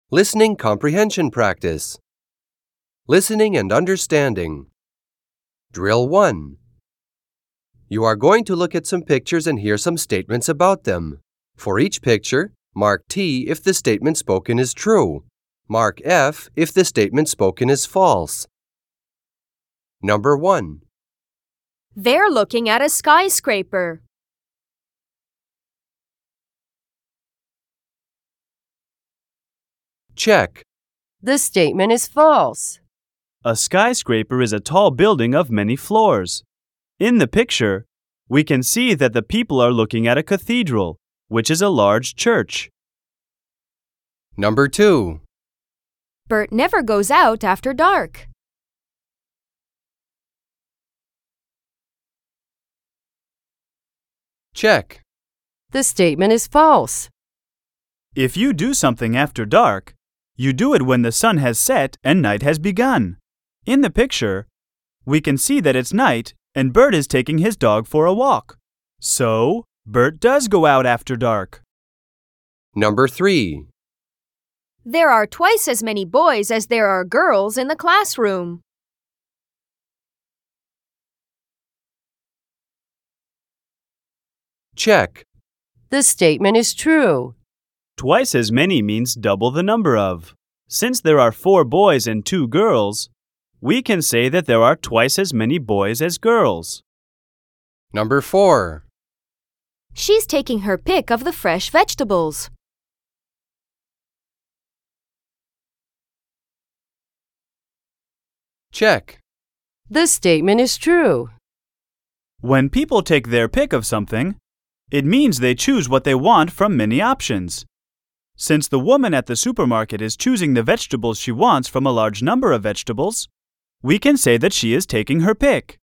Listening comprehension practice. Listening and understanding. Drill 1. You are going to look at some pictures and hear some statements about them. For each picture, mark T if the statement spoken is true. Mark F if the statement spoken is false. Number 1. They're looking at a skyscraper. Check. The statement is false. A skyscraper is a tall building of many floors. In the picture, we can see that the people are looking at a cathedral, which is a large church. Number 2. Bert never goes out after dark. Check. The statement is false. If you do something after dark, you do it when the sun has set and night has begun. In the picture, we can see that it's night and Bert is taking his dog for a walk. So, Bert does go out after dark. Number 3. There are twice as many boys as there are girls in the classroom. Check. The statement is true. Twice as many means double the number of. Since there are 4 boys and 2 girls, we can say that there are twice as many boys as girls. Number 4. She's taking her pick of the fresh vegetables. Check. The statement is true. When people take their pick of something, it means they choose what they want from many options. Since the woman at the supermarket is choosing the vegetables she wants from a large number of vegetables, we can say that she is taking her pick.